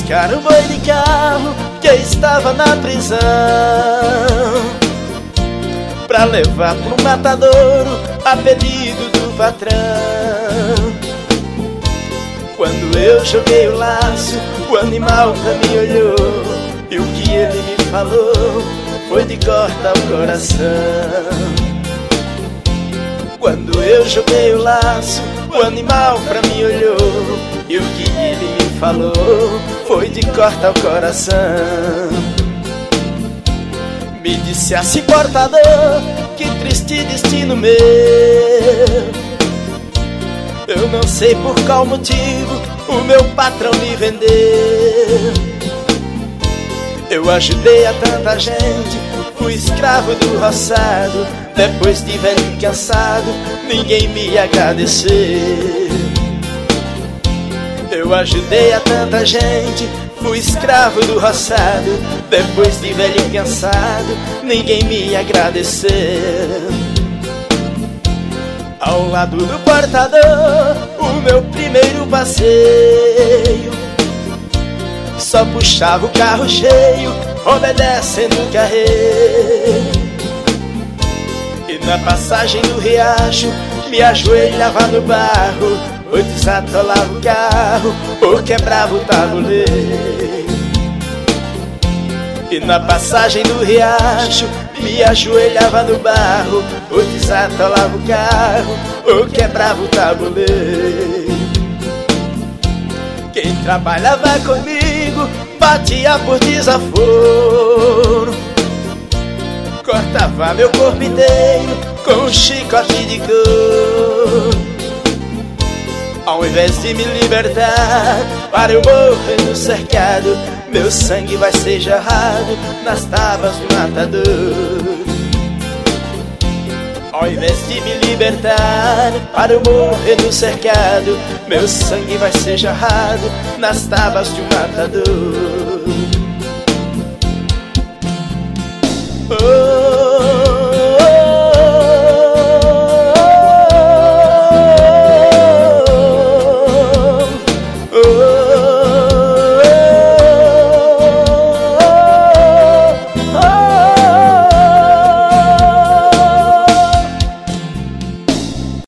buscar o boi de carro que estava na prisão, pra levar pro matadouro a pedido do patrão. Quando eu joguei o laço, o animal pra mim olhou, e o que ele me falou foi de cortar o coração. Quando eu joguei o laço, o animal pra mim olhou, e o que ele me falou foi de cortar o coração. Me disse assim, portador, que triste destino meu, eu não sei por qual motivo o meu patrão me vendeu. Eu ajudei a tanta gente, fui escravo do roçado, depois de velho e cansado, ninguém me agradeceu. Eu ajudei a tanta gente, fui escravo do roçado, depois de velho e cansado, ninguém me agradeceu. Ao lado do portador, o meu primeiro passeio, só puxava o carro cheio, obedecendo o carreiro. E na passagem do riacho, me ajoelhava no barro, ou desatolava o carro, ou quebrava o tabuleiro. E na passagem do riacho, me ajoelhava no barro, ou desatolava o carro, ou quebrava o tabuleiro. Quem trabalhava comigo batia por desaforo, cortava meu corpo inteiro com um chicote de couro. Ao invés de me libertar para eu morrer no cercado, meu sangue vai ser jorrado nas tábuas do matador. Ao invés de me libertar para eu morrer no cercado, meu sangue vai ser jorrado nas tábuas de um matador. Oh.